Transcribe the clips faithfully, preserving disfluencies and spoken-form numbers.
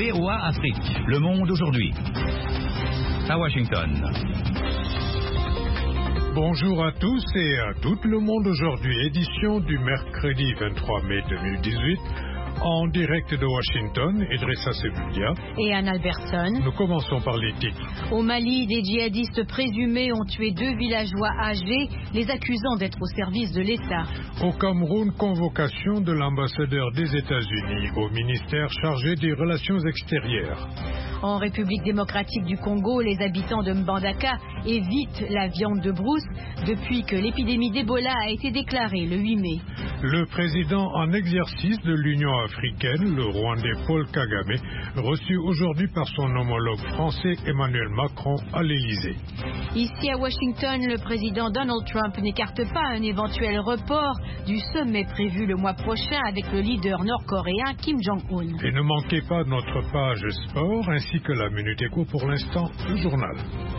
V O A Afrique, Le Monde aujourd'hui. À Washington. Bonjour à tous et à tout le monde aujourd'hui, édition du mercredi vingt-trois mai deux mille dix-huit, en direct de Washington, Idrissa Sebulia et Anne Albertson. Nous commençons par les titres. Au Mali, des djihadistes présumés ont tué deux villageois âgés, les accusant d'être au service de l'État. Au Cameroun, convocation de l'ambassadeur des États-Unis au ministère chargé des Relations extérieures. En République démocratique du Congo, les habitants de Mbandaka évitent la viande de brousse depuis que l'épidémie d'Ebola a été déclarée le huit mai. Le président en exercice de l'Union africaine, le Rwandais Paul Kagame, reçu aujourd'hui par son homologue français Emmanuel Macron à l'Élysée. Ici à Washington, le président Donald Trump n'écarte pas un éventuel report du sommet prévu le mois prochain avec le leader nord-coréen Kim Jong-un. Et ne manquez pas notre page sport ainsi que la Minute Éco, pour l'instant, le journal.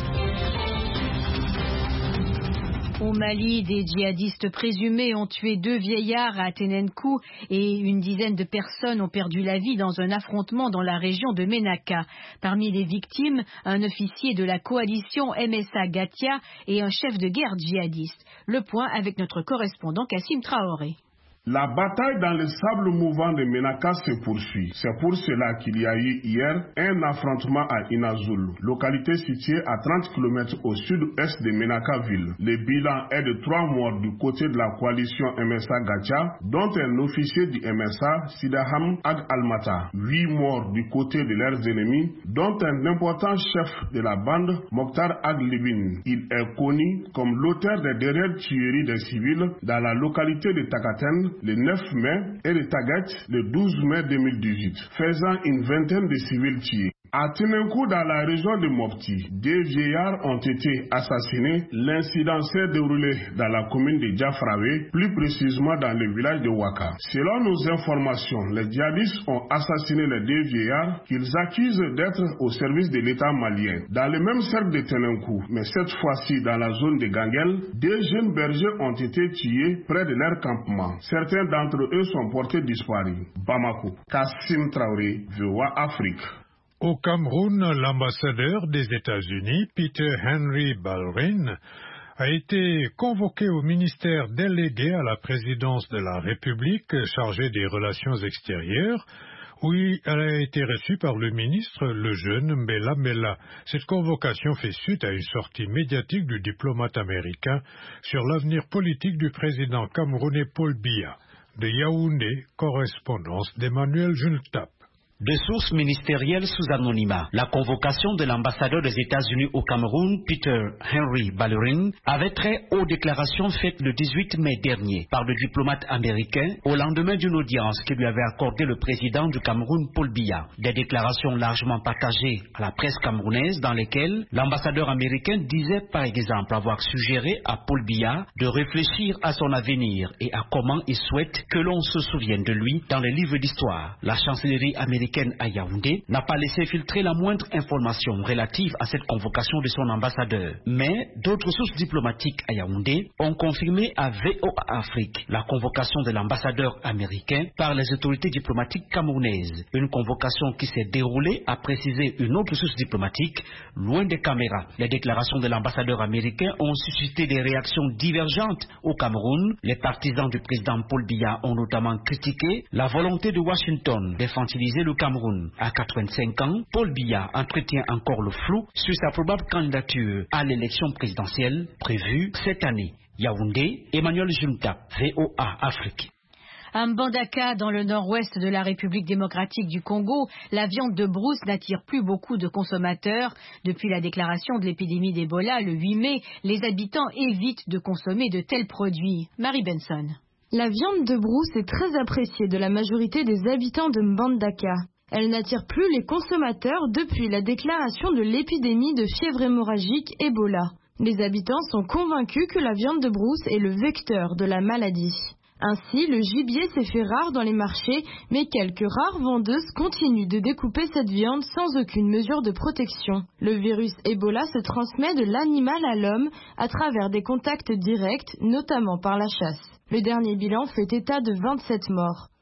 Au Mali, des djihadistes présumés ont tué deux vieillards à Tenenkou et une dizaine de personnes ont perdu la vie dans un affrontement dans la région de Ménaka. Parmi les victimes, un officier de la coalition M S A Gatia et un chef de guerre djihadiste. Le point avec notre correspondant Kassim Traoré. La bataille dans le sable mouvant de Ménaka se poursuit. C'est pour cela qu'il y a eu hier un affrontement à Inazoul, localité située à trente kilomètres au sud-est de Ménaka-ville. Le bilan est de trois morts du côté de la coalition M S A Gatia, dont un officier du M S A, Sidaham Ag Almata. Huit morts du côté de leurs ennemis, dont un important chef de la bande, Mokhtar Ag Libin. Il est connu comme l'auteur des dernières tueries des civils dans la localité de Takaten le neuf mai et de Tagat le douze mai deux mille dix-huit, faisant une vingtaine de civils tués. À Tenenkou, dans la région de Mopti, deux vieillards ont été assassinés. L'incident s'est déroulé dans la commune de Diafrawe, plus précisément dans le village de Waka. Selon nos informations, les djihadistes ont assassiné les deux vieillards qu'ils accusent d'être au service de l'État malien. Dans le même cercle de Tenenkou, mais cette fois-ci dans la zone de Gangel, deux jeunes bergers ont été tués près de leur campement. Certains d'entre eux sont portés disparus. Bamako, Kassim Traoré, V O A Afrique. Au Cameroun, l'ambassadeur des États-Unis, Peter Henry Ballerin, a été convoqué au ministère délégué à la présidence de la République chargé des Relations extérieures, où il a été reçu par le ministre, le jeune Mbela Mbela. Cette convocation fait suite à une sortie médiatique du diplomate américain sur l'avenir politique du président camerounais Paul Biya. De Yaoundé, correspondance d'Emmanuel Jultap. De sources ministérielles sous anonymat, la convocation de l'ambassadeur des États-Unis au Cameroun, Peter Henry Ballerin, avait trait aux déclarations faites le dix-huit mai dernier par le diplomate américain au lendemain d'une audience que lui avait accordé le président du Cameroun, Paul Biya. Des déclarations largement partagées à la presse camerounaise dans lesquelles l'ambassadeur américain disait par exemple avoir suggéré à Paul Biya de réfléchir à son avenir et à comment il souhaite que l'on se souvienne de lui dans les livres d'histoire. La chancellerie américaine à Yaoundé n'a pas laissé filtrer la moindre information relative à cette convocation de son ambassadeur. Mais d'autres sources diplomatiques à Yaoundé ont confirmé à V O A Afrique la convocation de l'ambassadeur américain par les autorités diplomatiques camerounaises. Une convocation qui s'est déroulée, a précisé une autre source diplomatique, loin des caméras. Les déclarations de l'ambassadeur américain ont suscité des réactions divergentes au Cameroun. Les partisans du président Paul Biya ont notamment critiqué la volonté de Washington d'infantiliser le Cameroun. À quatre-vingt-cinq ans, Paul Biya entretient encore le flou sur sa probable candidature à l'élection présidentielle prévue cette année. Yaoundé, Emmanuel Junta, V O A Afrique. À Mbandaka, dans le nord-ouest de la République démocratique du Congo, la viande de brousse n'attire plus beaucoup de consommateurs. Depuis la déclaration de l'épidémie d'Ebola le huit mai, les habitants évitent de consommer de tels produits. Marie Benson. La viande de brousse est très appréciée de la majorité des habitants de Mbandaka. Elle n'attire plus les consommateurs depuis la déclaration de l'épidémie de fièvre hémorragique Ebola. Les habitants sont convaincus que la viande de brousse est le vecteur de la maladie. Ainsi, le gibier s'est fait rare dans les marchés, mais quelques rares vendeuses continuent de découper cette viande sans aucune mesure de protection. Le virus Ebola se transmet de l'animal à l'homme à travers des contacts directs, notamment par la chasse. Le dernier bilan fait état de vingt-sept morts.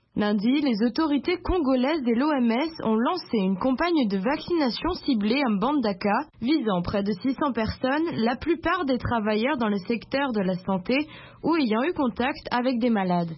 Lundi, les autorités congolaises et l'O M S ont lancé une campagne de vaccination ciblée à Mbandaka, visant près de six cents personnes, la plupart des travailleurs dans le secteur de la santé ou ayant eu contact avec des malades.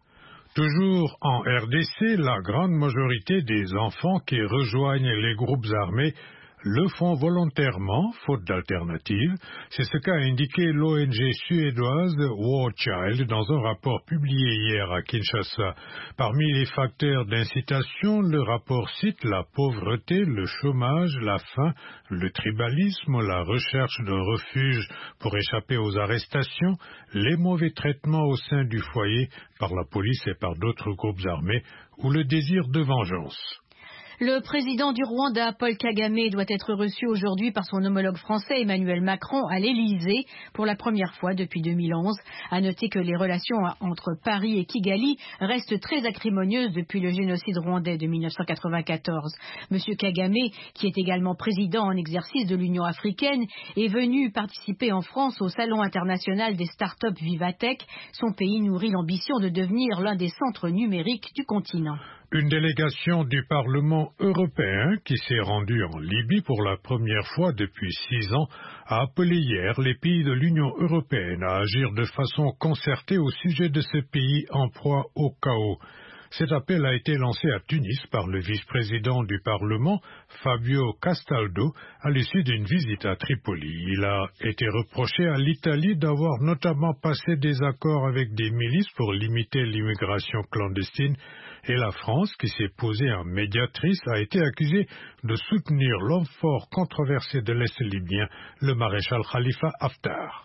Toujours en R D C, la grande majorité des enfants qui rejoignent les groupes armés le font volontairement, faute d'alternative. C'est ce qu'a indiqué l'O N G suédoise War Child dans un rapport publié hier à Kinshasa. Parmi les facteurs d'incitation, le rapport cite la pauvreté, le chômage, la faim, le tribalisme, la recherche d'un refuge pour échapper aux arrestations, les mauvais traitements au sein du foyer par la police et par d'autres groupes armés, ou le désir de vengeance. Le président du Rwanda, Paul Kagame, doit être reçu aujourd'hui par son homologue français Emmanuel Macron à l'Élysée pour la première fois depuis deux mille onze. À noter que les relations entre Paris et Kigali restent très acrimonieuses depuis le génocide rwandais de mille neuf cent quatre-vingt-quatorze. Monsieur Kagame, qui est également président en exercice de l'Union africaine, est venu participer en France au Salon international des startups Vivatech. Son pays nourrit l'ambition de devenir l'un des centres numériques du continent. Une délégation du Parlement européen qui s'est rendue en Libye pour la première fois depuis six ans a appelé hier les pays de l'Union européenne à agir de façon concertée au sujet de ce pays en proie au chaos. Cet appel a été lancé à Tunis par le vice-président du Parlement, Fabio Castaldo, à l'issue d'une visite à Tripoli. Il a été reproché à l'Italie d'avoir notamment passé des accords avec des milices pour limiter l'immigration clandestine, et la France, qui s'est posée en médiatrice, a été accusée de soutenir l'homme fort controversé de l'Est libyen, le maréchal Khalifa Haftar.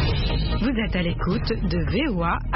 Vous êtes à l'écoute de V O A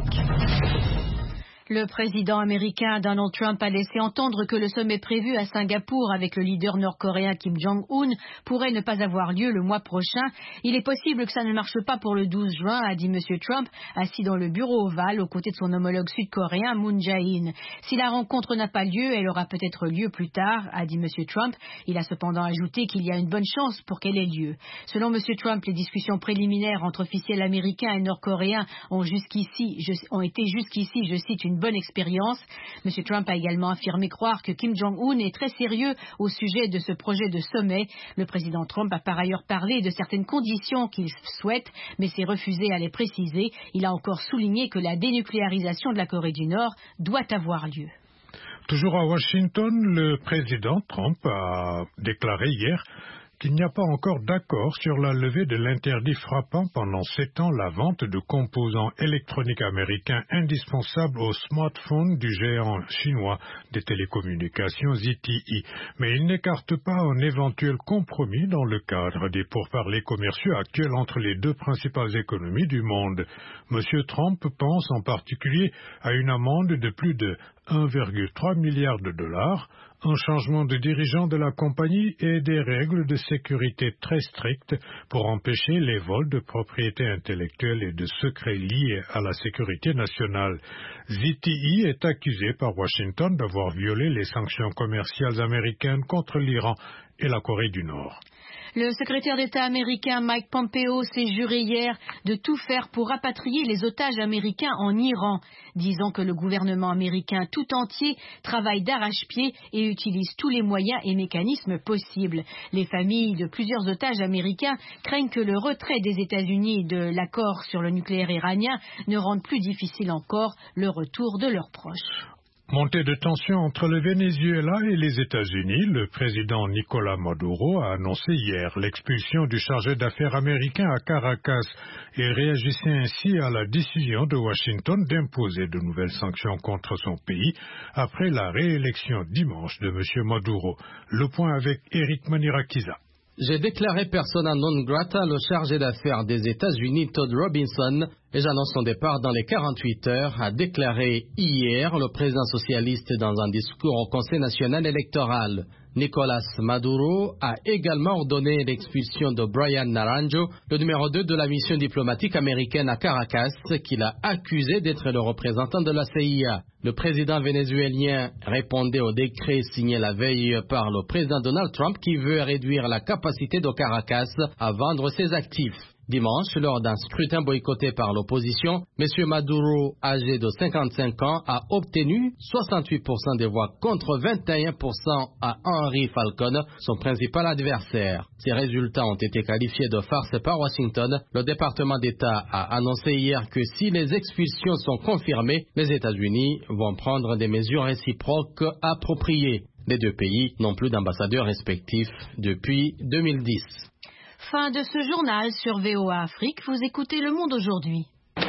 Afrique. Le président américain Donald Trump a laissé entendre que le sommet prévu à Singapour avec le leader nord-coréen Kim Jong-un pourrait ne pas avoir lieu le mois prochain. Il est possible que ça ne marche pas pour le douze juin, a dit M. Trump, assis dans le bureau ovale aux côtés de son homologue sud-coréen Moon Jae-in. Si la rencontre n'a pas lieu, elle aura peut-être lieu plus tard, a dit M. Trump. Il a cependant ajouté qu'il y a une bonne chance pour qu'elle ait lieu. Selon M. Trump, les discussions préliminaires entre officiels américains et nord-coréens ont, jusqu'ici, ont été jusqu'ici, je cite, une bonne expérience. M. Trump a également affirmé croire que Kim Jong-un est très sérieux au sujet de ce projet de sommet. Le président Trump a par ailleurs parlé de certaines conditions qu'il souhaite, mais s'est refusé à les préciser. Il a encore souligné que la dénucléarisation de la Corée du Nord doit avoir lieu. Toujours à Washington, le président Trump a déclaré hier qu'il n'y a pas encore d'accord sur la levée de l'interdit frappant pendant sept ans la vente de composants électroniques américains indispensables aux smartphones du géant chinois des télécommunications Z T E. Mais il n'écarte pas un éventuel compromis dans le cadre des pourparlers commerciaux actuels entre les deux principales économies du monde. Monsieur Trump pense en particulier à une amende de plus de un virgule trois milliard de dollars, un changement de dirigeant de la compagnie et des règles de sécurité très strictes pour empêcher les vols de propriété intellectuelle et de secrets liés à la sécurité nationale. Z T E est accusé par Washington d'avoir violé les sanctions commerciales américaines contre l'Iran et la Corée du Nord. Le secrétaire d'État américain Mike Pompeo s'est juré hier de tout faire pour rapatrier les otages américains en Iran, disant que le gouvernement américain tout entier travaille d'arrache-pied et utilise tous les moyens et mécanismes possibles. Les familles de plusieurs otages américains craignent que le retrait des États-Unis de l'accord sur le nucléaire iranien ne rende plus difficile encore le retour de leurs proches. Montée de tension entre le Venezuela et les États-Unis, le président Nicolás Maduro a annoncé hier l'expulsion du chargé d'affaires américain à Caracas et réagissait ainsi à la décision de Washington d'imposer de nouvelles sanctions contre son pays après la réélection dimanche de M. Maduro. Le point avec Eric Manirakiza. J'ai déclaré persona non grata le chargé d'affaires des États-Unis Todd Robinson et j'annonce son départ dans les quarante-huit heures, a déclaré hier le président socialiste dans un discours au Conseil national électoral. Nicolás Maduro a également ordonné l'expulsion de Brian Naranjo, le numéro deux de la mission diplomatique américaine à Caracas, qu'il a accusé d'être le représentant de la C I A. Le président vénézuélien répondait au décret signé la veille par le président Donald Trump qui veut réduire la capacité de Caracas à vendre ses actifs. Dimanche, lors d'un scrutin boycotté par l'opposition, M. Maduro, âgé de cinquante-cinq ans, a obtenu soixante-huit pour cent des voix contre vingt et un pour cent à Henry Falcon, son principal adversaire. Ces résultats ont été qualifiés de farce par Washington. Le département d'État a annoncé hier que si les expulsions sont confirmées, les États-Unis vont prendre des mesures réciproques appropriées. Les deux pays n'ont plus d'ambassadeurs respectifs depuis deux mille dix. Fin de ce journal sur V O A Afrique. Vous écoutez Le Monde aujourd'hui.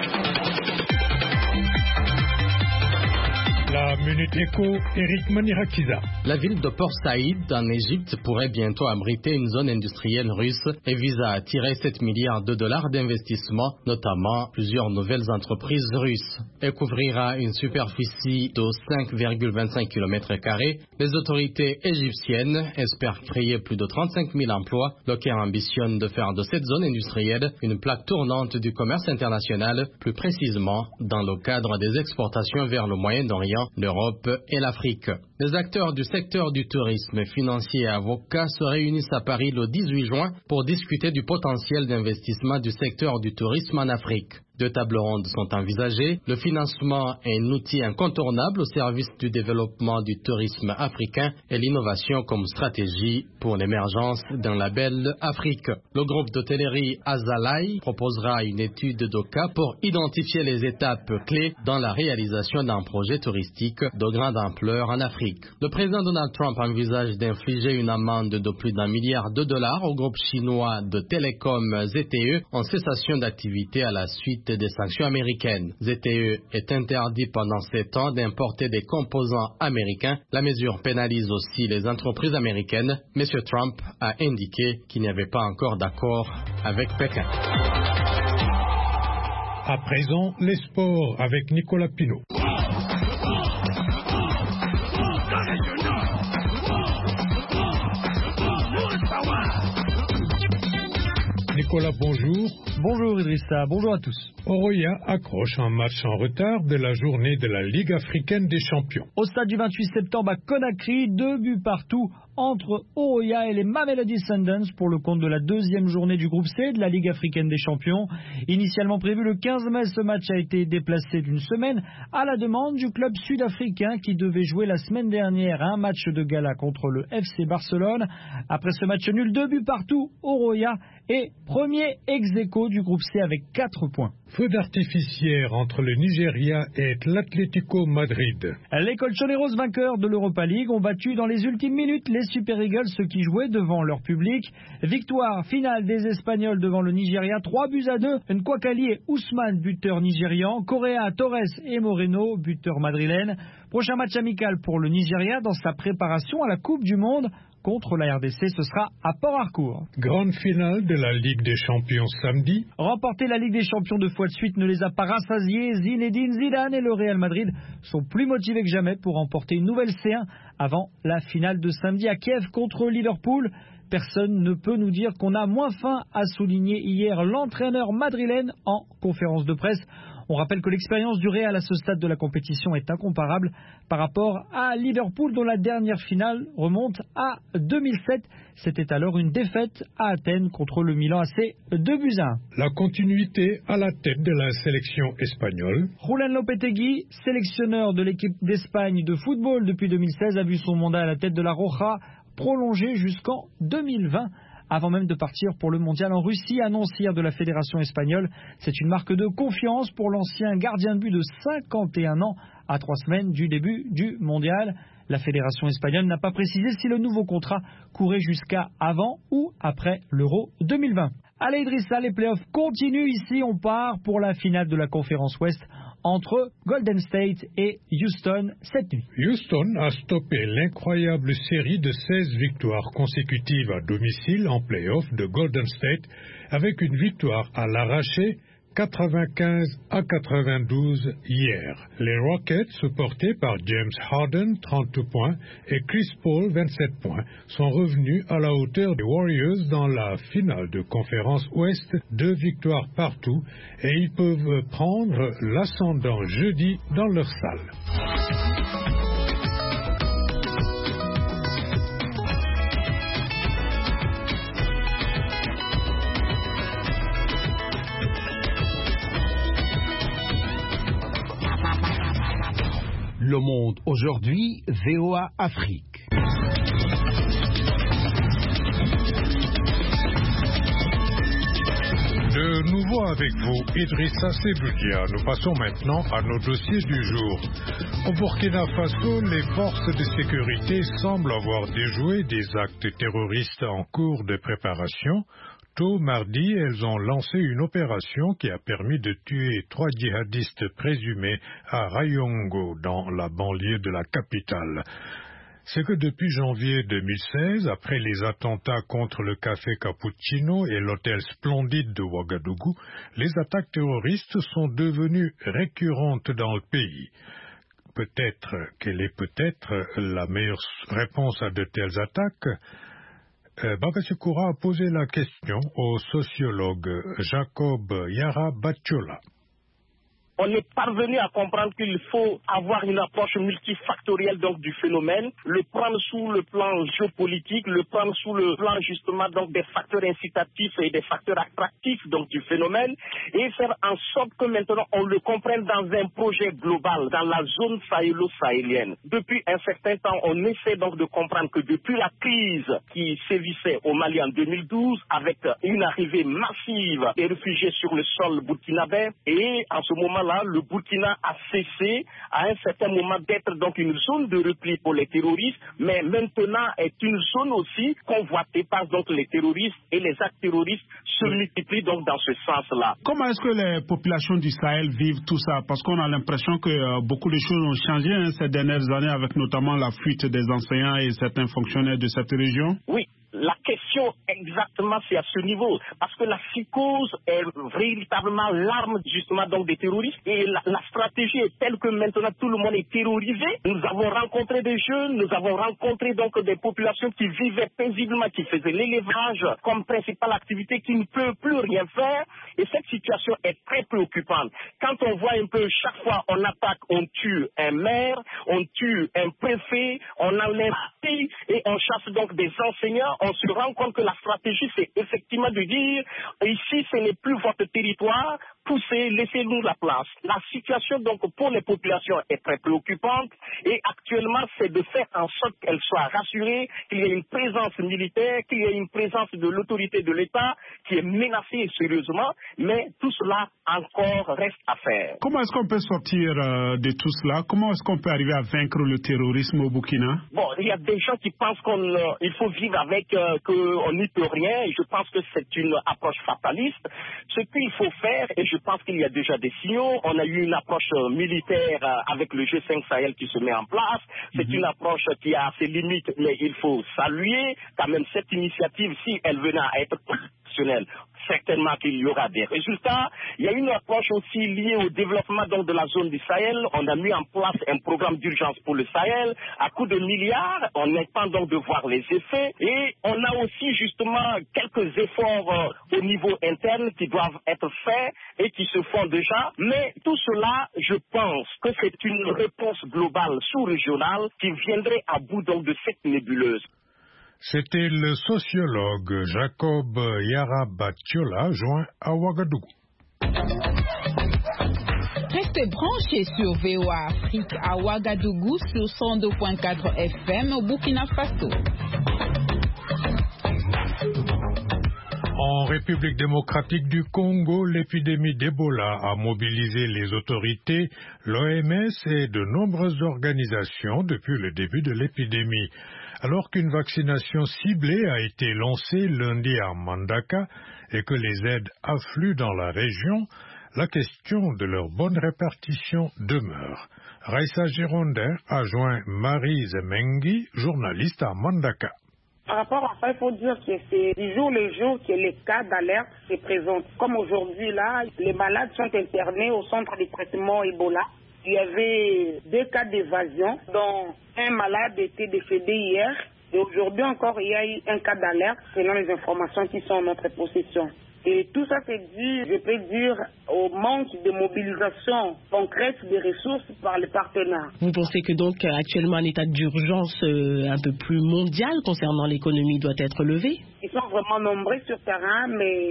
La Minute Éco, Eric Manirakiza. La ville de Port Saïd, en Égypte, pourrait bientôt abriter une zone industrielle russe et vise à attirer sept milliards de dollars d'investissement, notamment plusieurs nouvelles entreprises russes. Elle couvrira une superficie de cinq virgule vingt-cinq kilomètres carrés. Les autorités égyptiennes espèrent créer plus de trente-cinq mille emplois. Le Caire ambitionne de faire de cette zone industrielle une plaque tournante du commerce international, plus précisément dans le cadre des exportations vers le Moyen-Orient, l'Europe et l'Afrique. Les acteurs du secteur du tourisme, financiers et avocats se réunissent à Paris le dix-huit juin pour discuter du potentiel d'investissement du secteur du tourisme en Afrique. Deux tables rondes sont envisagées. Le financement est un outil incontournable au service du développement du tourisme africain et l'innovation comme stratégie pour l'émergence d'un label Afrique. Le groupe d'hôtellerie Azalai proposera une étude de cas pour identifier les étapes clés dans la réalisation d'un projet touristique de grande ampleur en Afrique. Le président Donald Trump envisage d'infliger une amende de plus d'un milliard de dollars au groupe chinois de télécom Z T E en cessation d'activité à la suite des sanctions américaines. Z T E est interdit pendant sept ans d'importer des composants américains. La mesure pénalise aussi les entreprises américaines. M. Trump a indiqué qu'il n'y avait pas encore d'accord avec Pékin. À présent, les sports avec Nicolas Pinault. Nicolas, bonjour. Bonjour Idrissa, bonjour à tous. Oroya accroche un match en retard de la journée de la Ligue africaine des champions. Au stade du vingt-huit septembre à Conakry, deux buts partout entre Oroya et les Mamelodi Sundowns pour le compte de la deuxième journée du groupe C de la Ligue africaine des champions. Initialement prévu le quinze mai, ce match a été déplacé d'une semaine à la demande du club sud-africain qui devait jouer la semaine dernière un match de gala contre le F C Barcelone. Après ce match nul, deux buts partout, Oroya est premier ex-aequo du groupe C avec quatre points. Feu d'artificière entre le Nigeria et l'Atlético Madrid. Les Colchoneros, vainqueurs de l'Europa League, ont battu dans les ultimes minutes les Super Eagles, ceux qui jouaient devant leur public. Victoire finale des Espagnols devant le Nigeria, trois buts à deux. Nkwakali et Ousmane, buteur nigérian. Correa, Torres et Moreno, buteur madrilène. Prochain match amical pour le Nigeria dans sa préparation à la Coupe du Monde contre la R D C, ce sera à Port-Harcourt. Grande finale de la Ligue des Champions samedi. Remporter la Ligue des Champions deux fois de suite ne les a pas rassasiés. Zinedine Zidane et le Real Madrid sont plus motivés que jamais pour remporter une nouvelle C un avant la finale de samedi à Kiev contre Liverpool. Personne ne peut nous dire qu'on a moins faim, a souligné hier l'entraîneur madrilène en conférence de presse. On rappelle que l'expérience du Real à ce stade de la compétition est incomparable par rapport à Liverpool dont la dernière finale remonte à deux mille sept. C'était alors une défaite à Athènes contre le Milan A C, deux buts à un. La continuité à la tête de la sélection espagnole. Julen Lopetegui, sélectionneur de l'équipe d'Espagne de football depuis deux mille seize, a vu son mandat à la tête de la Roja prolongé jusqu'en deux mille vingt. Avant même de partir pour le mondial en Russie, annonce hier de la fédération espagnole. C'est une marque de confiance pour l'ancien gardien de but de cinquante et un ans à trois semaines du début du mondial. La fédération espagnole n'a pas précisé si le nouveau contrat courait jusqu'à avant ou après l'Euro deux mille vingt. Allez Idrissa, les playoffs continuent ici. On part pour la finale de la conférence Ouest entre Golden State et Houston cette nuit. Houston a stoppé l'incroyable série de seize victoires consécutives à domicile en play-off de Golden State avec une victoire à l'arraché quatre-vingt-quinze à quatre-vingt-douze hier. Les Rockets, supportés par James Harden, trente points, et Chris Paul, vingt-sept points, sont revenus à la hauteur des Warriors dans la finale de conférence Ouest, deux victoires partout, et ils peuvent prendre l'ascendant jeudi dans leur salle. Le Monde aujourd'hui, V O A Afrique. De nouveau avec vous, Idrissa Seboudia. Nous passons maintenant à nos dossiers du jour. Au Burkina Faso, les forces de sécurité semblent avoir déjoué des actes terroristes en cours de préparation. Tôt mardi, elles ont lancé une opération qui a permis de tuer trois djihadistes présumés à Rayongo, dans la banlieue de la capitale. C'est que depuis janvier deux mille seize, après les attentats contre le café Cappuccino et l'hôtel Splendide de Ouagadougou, les attaques terroristes sont devenues récurrentes dans le pays. Peut-être, quelle est peut-être la meilleure réponse à de telles attaques? euh, Bagasekura a posé la question au sociologue Jacob Yara Batchola. On est parvenu à comprendre qu'il faut avoir une approche multifactorielle donc du phénomène, le prendre sous le plan géopolitique, le prendre sous le plan justement donc des facteurs incitatifs et des facteurs attractifs donc du phénomène, et faire en sorte que maintenant on le comprenne dans un projet global, dans la zone sahélo-sahélienne. Depuis un certain temps, on essaie donc de comprendre que depuis la crise qui sévissait au Mali en deux mille douze, avec une arrivée massive des réfugiés sur le sol burkinabé, et en ce moment là, le Burkina a cessé à un certain moment d'être donc une zone de repli pour les terroristes, mais maintenant est une zone aussi convoitée par donc les terroristes, et les actes terroristes se multiplient donc dans ce sens-là. Comment est-ce que les populations du Sahel vivent tout ça? Parce qu'on a l'impression que euh, beaucoup de choses ont changé hein, ces dernières années, avec notamment la fuite des enseignants et certains fonctionnaires de cette région. Oui. La question exactement c'est à ce niveau, parce que la psychose est véritablement l'arme justement donc des terroristes, et la, la stratégie est telle que maintenant tout le monde est terrorisé. Nous avons rencontré des jeunes, nous avons rencontré donc des populations qui vivaient paisiblement, qui faisaient l'élevage comme principale activité, qui ne peuvent plus rien faire, et cette situation est très préoccupante. Quand on voit un peu chaque fois on attaque, on tue un maire, on tue un préfet, on enlève et on chasse donc des enseignants, on se rend compte que la stratégie, c'est effectivement de dire, ici, ce n'est plus votre territoire, poussez, laissez-nous la place. La situation, donc, pour les populations est très préoccupante, et actuellement, c'est de faire en sorte qu'elles soient rassurées, qu'il y ait une présence militaire, qu'il y ait une présence de l'autorité de l'État qui est menacée sérieusement, mais tout cela encore reste à faire. Comment est-ce qu'on peut sortir euh, de tout cela? Comment est-ce qu'on peut arriver à vaincre le terrorisme au Burkina? Bon, il y a des gens qui pensent qu'il euh, faut vivre avec, euh, qu'on n'y peut rien, et je pense que c'est une approche fataliste. Ce qu'il faut faire, et je pense qu'il y a déjà des signaux, on a eu une approche euh, militaire euh, avec le G cinq Sahel qui se met en place. C'est mm-hmm. une approche qui a ses limites, mais il faut saluer quand même cette initiative, si elle venait à être professionnelle. Certainement qu'il y aura des résultats. Il y a une approche aussi liée au développement donc de la zone du Sahel. On a mis en place un programme d'urgence pour le Sahel à coût de milliards. On attend donc de voir les effets. Et on a aussi justement quelques efforts euh, au niveau interne qui doivent être faits et qui se font déjà. Mais tout cela, je pense que c'est une réponse globale sous-régionale qui viendrait à bout donc de cette nébuleuse. C'était le sociologue Jacob Yara Batchola, joint à Ouagadougou. Restez branchés sur V O A Afrique à Ouagadougou sur cent deux point quatre F M au Burkina Faso. En République démocratique du Congo, l'épidémie d'Ebola a mobilisé les autorités, l'O M S et de nombreuses organisations depuis le début de l'épidémie. Alors qu'une vaccination ciblée a été lancée lundi à Mbandaka et que les aides affluent dans la région, la question de leur bonne répartition demeure. Raissa Girondin a joint Marie Zemengi, journaliste à Mbandaka. Par rapport à ça, il faut dire que c'est du jour le jour que les cas d'alerte se présentent. Comme aujourd'hui, là, les malades sont internés au centre de traitement Ebola. Il y avait deux cas d'évasion, dont un malade était décédé hier. Et aujourd'hui encore, il y a eu un cas d'alerte selon les informations qui sont en notre possession. Et tout ça c'est dû, je peux dire, au manque de mobilisation concrète des ressources par les partenaires. Vous pensez que donc actuellement un état d'urgence euh, un peu plus mondial concernant l'économie doit être levé? Ils sont vraiment nombreux sur terrain, mais à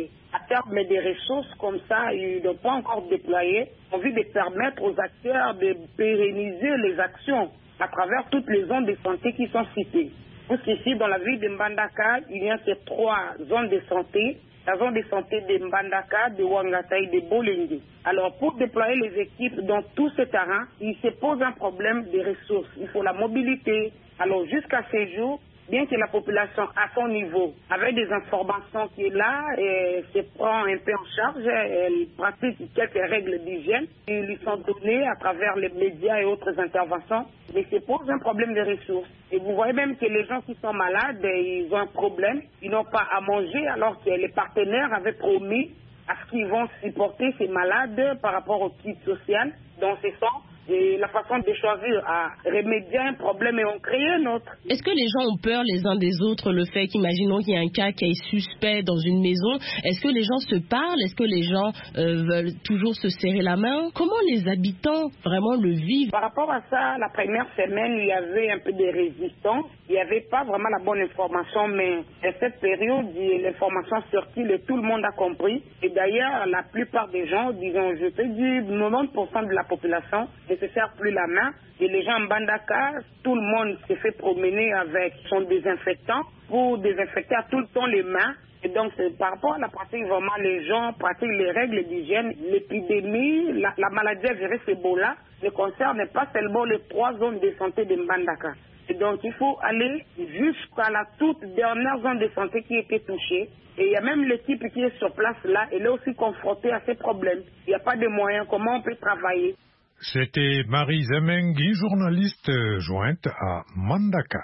terme, mais des ressources comme ça, ils n'ont pas encore déployé. On a envie de permettre aux acteurs de pérenniser les actions à travers toutes les zones de santé qui sont citées. Parce qu'ici, dans la ville de Mbandaka, il y a ces trois zones de santé. La zone de santé de Mbandaka, de Ouangata et de Bolengue. Alors, pour déployer les équipes dans tous ces terrains, il se pose un problème de ressources. Il faut la mobilité. Alors, jusqu'à ce jour, bien que la population à son niveau, avec des informations qui est là, et se prend un peu en charge, elle pratique quelques règles d'hygiène qui lui sont données à travers les médias et autres interventions, mais se pose un problème de ressources. Et vous voyez même que les gens qui sont malades, ils ont un problème, ils n'ont pas à manger alors que les partenaires avaient promis à ce qu'ils vont supporter ces malades par rapport au kit social. Dans ce sens, et la façon de choisir à remédier à un problème et on crée un autre. Est-ce que les gens ont peur les uns des autres, le fait qu'imaginons qu'il y a un cas qui est suspect dans une maison, est-ce que les gens se parlent, est-ce que les gens euh, veulent toujours se serrer la main? Comment les habitants vraiment le vivent? Par rapport à ça, la première semaine, il y avait un peu de résistance, il n'y avait pas vraiment la bonne information, mais à cette période, l'information circule et tout le monde a compris. Et d'ailleurs, la plupart des gens, disons, je peux dire quatre-vingt-dix pour cent de la population, ne se serre plus la main. Et les gens en Mbandaka, tout le monde se fait promener avec son désinfectant pour désinfecter à tout le temps les mains. Et donc, par rapport à la pratique, vraiment, les gens pratiquent les règles d'hygiène. L'épidémie, la, la maladie à virus Ebola ne concerne pas seulement les trois zones de santé de Mbandaka. Et donc, il faut aller jusqu'à la toute dernière zone de santé qui était touchée. Et il y a même l'équipe qui est sur place là, elle est aussi confrontée à ces problèmes. Il n'y a pas de moyens, comment on peut travailler. C'était Marie Zemengi, journaliste jointe à Mbandaka.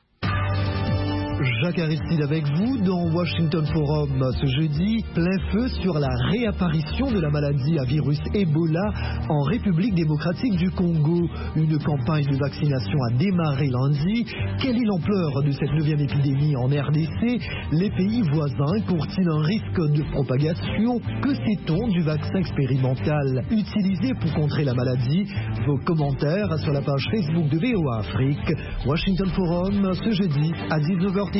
Jacques Aristide avec vous dans Washington Forum ce jeudi, plein feu sur la réapparition de la maladie à virus Ebola en République démocratique du Congo. Une campagne de vaccination a démarré lundi. Quelle est l'ampleur de cette neuvième épidémie en R D C? Les pays voisins courent-ils un risque de propagation? Que sait-on du vaccin expérimental utilisé pour contrer la maladie? Vos commentaires sur la page Facebook de V O A Afrique. Washington Forum ce jeudi à dix-neuf heures.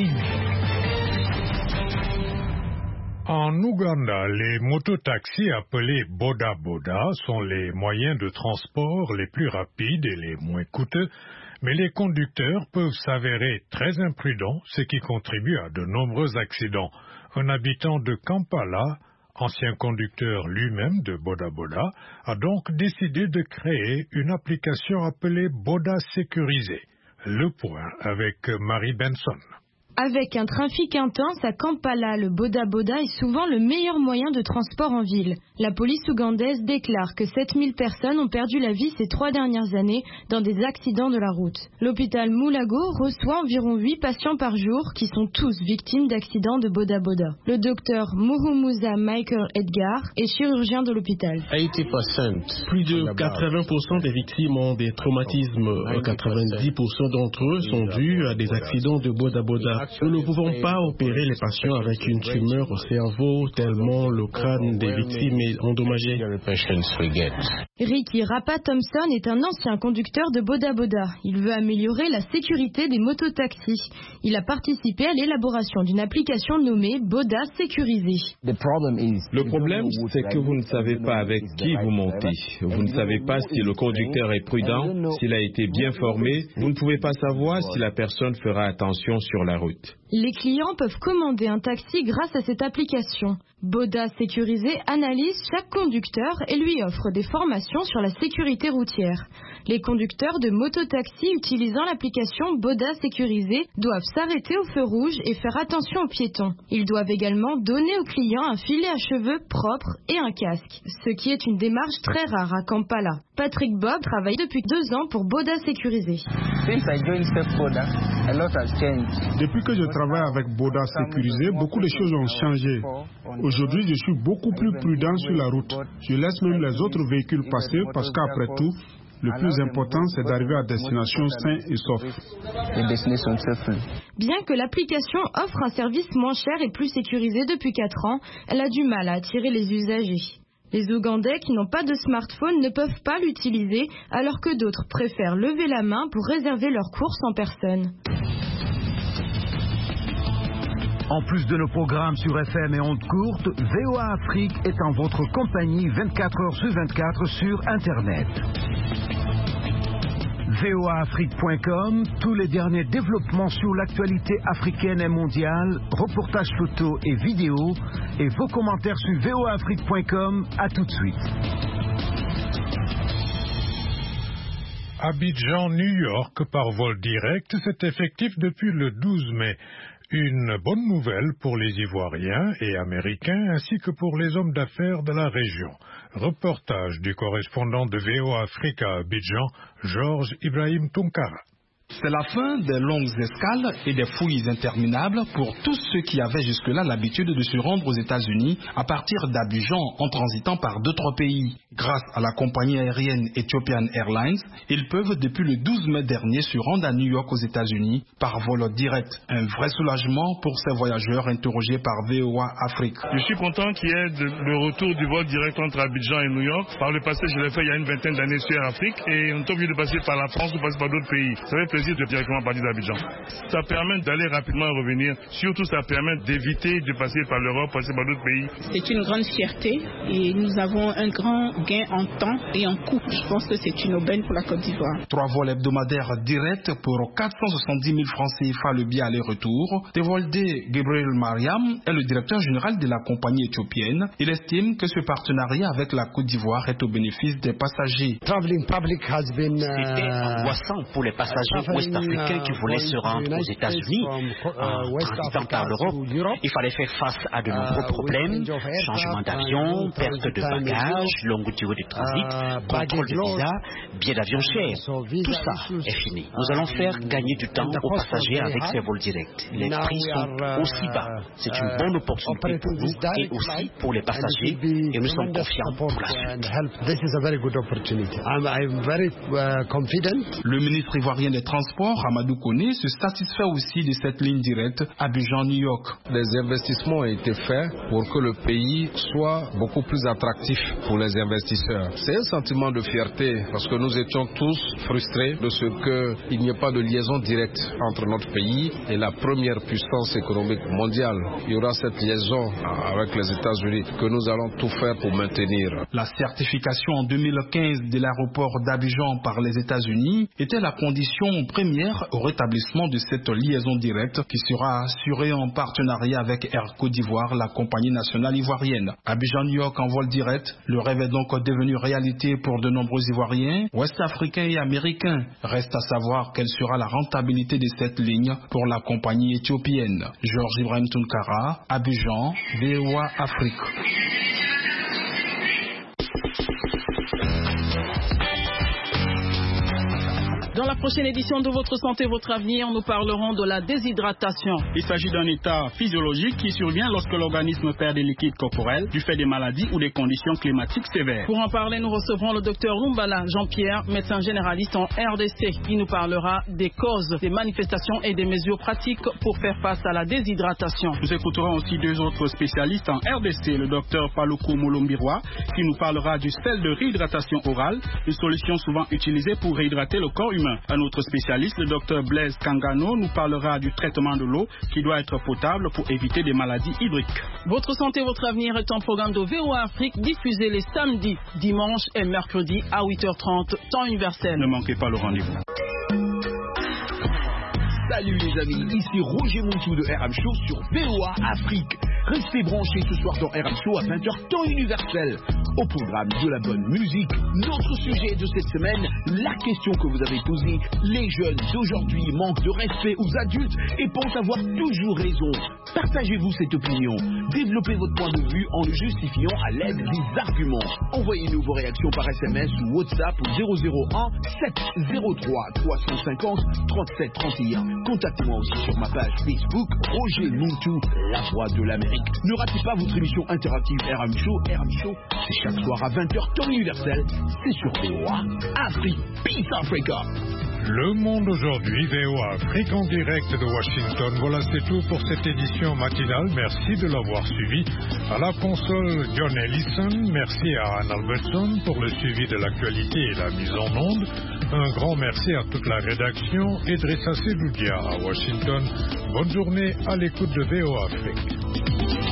En Ouganda, les mototaxis appelés Boda Boda sont les moyens de transport les plus rapides et les moins coûteux, mais les conducteurs peuvent s'avérer très imprudents, ce qui contribue à de nombreux accidents. Un habitant de Kampala, ancien conducteur lui-même de Boda Boda, a donc décidé de créer une application appelée Boda Sécurisé. Le point avec Marie Benson. Avec un trafic intense à Kampala, le Boda Boda est souvent le meilleur moyen de transport en ville. La police ougandaise déclare que sept mille personnes ont perdu la vie ces trois dernières années dans des accidents de la route. L'hôpital Mulago reçoit environ huit patients par jour qui sont tous victimes d'accidents de Boda Boda. Le docteur Muhumuza Michael Edgar est chirurgien de l'hôpital. Plus de quatre-vingts pour cent des victimes ont des traumatismes. quatre-vingt-dix pour cent d'entre eux sont dus à des accidents de Boda Boda. Nous ne pouvons pas opérer les patients avec une tumeur au cerveau tellement le crâne des victimes est endommagé. Ricky Rapa Thompson est un ancien conducteur de Boda Boda. Il veut améliorer la sécurité des mototaxis. Il a participé à l'élaboration d'une application nommée Boda Sécurisé. Le problème, c'est que vous ne savez pas avec qui vous montez. Vous ne savez pas si le conducteur est prudent, s'il a été bien formé. Vous ne pouvez pas savoir si la personne fera attention sur la route. Les clients peuvent commander un taxi grâce à cette application. Boda Sécurisé analyse chaque conducteur et lui offre des formations sur la sécurité routière. Les conducteurs de mototaxi utilisant l'application Boda Sécurisé doivent s'arrêter au feu rouge et faire attention aux piétons. Ils doivent également donner aux clients un filet à cheveux propre et un casque, ce qui est une démarche très rare à Kampala. Patrick Bob travaille depuis deux ans pour Boda Sécurisé. Depuis que je travaille avec Boda Sécurisé, beaucoup de choses ont changé. Aujourd'hui, je suis beaucoup plus prudent sur la route. Je laisse même les autres véhicules passer parce qu'après tout, le plus important, c'est d'arriver à destination sain et sauf. Bien que l'application offre un service moins cher et plus sécurisé depuis quatre ans, elle a du mal à attirer les usagers. Les Ougandais qui n'ont pas de smartphone ne peuvent pas l'utiliser, alors que d'autres préfèrent lever la main pour réserver leurs courses en personne. En plus de nos programmes sur F M et ondes courtes, V O A Afrique est en votre compagnie vingt-quatre heures sur vingt-quatre sur Internet. V O A Afrique point com, tous les derniers développements sur l'actualité africaine et mondiale, reportages photos et vidéos, et vos commentaires sur V O A Afrique point com. À tout de suite. Abidjan, New York, par vol direct, c'est effectif depuis le douze mai. Une bonne nouvelle pour les Ivoiriens et Américains ainsi que pour les hommes d'affaires de la région. Reportage du correspondant de V O A Afrique à Abidjan, Georges Ibrahim Tunkara. C'est la fin des longues escales et des fouilles interminables pour tous ceux qui avaient jusque-là l'habitude de se rendre aux États-Unis à partir d'Abidjan en transitant par d'autres pays. Grâce à la compagnie aérienne Ethiopian Airlines, ils peuvent depuis le douze mai dernier se rendre à New York aux États-Unis par vol direct. Un vrai soulagement pour ces voyageurs interrogés par V O A Afrique. Je suis content qu'il y ait de, le retour du vol direct entre Abidjan et New York. Par le passé, je l'ai fait il y a une vingtaine d'années sur Air Afrique et on est obligé de passer par la France ou passer par d'autres pays. Ça fait plaisir de directement partir d'Abidjan. Ça permet d'aller rapidement et revenir. Surtout, ça permet d'éviter de passer par l'Europe, passer par d'autres pays. C'est une grande fierté et nous avons un grand gain en temps et en coût. Je pense que c'est une aubaine pour la Côte d'Ivoire. Trois vols hebdomadaires directs pour quatre cent soixante-dix mille francs C F A le billet aller-retour. Tevolde Gabriel Mariam est le directeur général de la compagnie éthiopienne. Il estime que ce partenariat avec la Côte d'Ivoire est au bénéfice des passagers. C'était angoissant pour les passagers ouest-africains qui voulaient se rendre aux États-Unis en transitant par l'Europe. Il fallait faire face à de nombreux problèmes, changement d'avion, perte de bagages, longue durée de transit, contrôle de visa, billets d'avion chers. Tout ça est fini. Nous allons faire gagner du temps aux passagers avec ces vols directs. Les prix sont aussi bas. C'est une bonne opportunité pour nous et aussi pour les passagers et nous sommes confiants pour la suite. Le ministre ivoirien des Transports, Amadou Koné, se satisfait aussi de cette ligne directe Abidjan-New York. Des investissements ont été faits pour que le pays soit beaucoup plus attractif pour les investisseurs. C'est un sentiment de fierté parce que nous étions tous frustrés de ce qu'il n'y ait pas de liaison directe entre notre pays et la première puissance économique mondiale. Il y aura cette liaison avec les États-Unis que nous allons tout faire pour maintenir. La certification en deux mille quinze de l'aéroport d'Abidjan par les États-Unis était la condition première au rétablissement de cette liaison directe qui sera assurée en partenariat avec Air Côte d'Ivoire, la compagnie nationale ivoirienne. Abidjan-New York en vol direct, le rêve est donc devenu réalité pour de nombreux Ivoiriens, Ouest-Africains et Américains. Reste à savoir quelle sera la rentabilité de cette ligne pour la compagnie éthiopienne. Georges Ibrahim Tunkara, Abidjan, V O A Afrique. Dans la prochaine édition de Votre Santé, Votre Avenir, nous parlerons de la déshydratation. Il s'agit d'un état physiologique qui survient lorsque l'organisme perd des liquides corporels du fait des maladies ou des conditions climatiques sévères. Pour en parler, nous recevrons le docteur Lumbala Jean-Pierre, médecin généraliste en R D C. Il nous parlera des causes, des manifestations et des mesures pratiques pour faire face à la déshydratation. Nous écouterons aussi deux autres spécialistes en R D C, le docteur Paluku Molombirois, qui nous parlera du sel de réhydratation orale, une solution souvent utilisée pour réhydrater le corps humain. Un autre spécialiste, le docteur Blaise Kangano, nous parlera du traitement de l'eau qui doit être potable pour éviter des maladies hydriques. Votre santé, votre avenir est un programme de V O A Afrique diffusé les samedis, dimanches et mercredis à huit heures trente, temps universel. Ne manquez pas le rendez-vous. Salut les amis, ici Roger Montou de R M Show sur V O A Afrique. Restez branchés ce soir dans R M Show à vingt heures temps universel. Au programme de la bonne musique, notre sujet de cette semaine, la question que vous avez posée, les jeunes d'aujourd'hui manquent de respect aux adultes et pensent avoir toujours raison. Partagez-vous cette opinion, développez votre point de vue en le justifiant à l'aide des arguments. Envoyez-nous vos réactions par S M S ou WhatsApp au zéro zéro un sept zéro trois trois cent cinquante trente-sept trente et un. Contactez-moi aussi sur ma page Facebook, Roger Montou, la voix de l'Amérique. Ne ratez pas votre émission interactive R M Show. R M Show, c'est chaque soir à vingt heures temps universel. C'est sur V O A Afrique. Peace Africa. Le Monde aujourd'hui, V O A Afrique en direct de Washington. Voilà, c'est tout pour cette édition matinale. Merci de l'avoir suivi. À la console, John Ellison. Merci à Anne Albertson pour le suivi de l'actualité et la mise en onde. Un grand merci à toute la rédaction et Drissa Sedoudia à Washington. Bonne journée à l'écoute de V O A Afrique.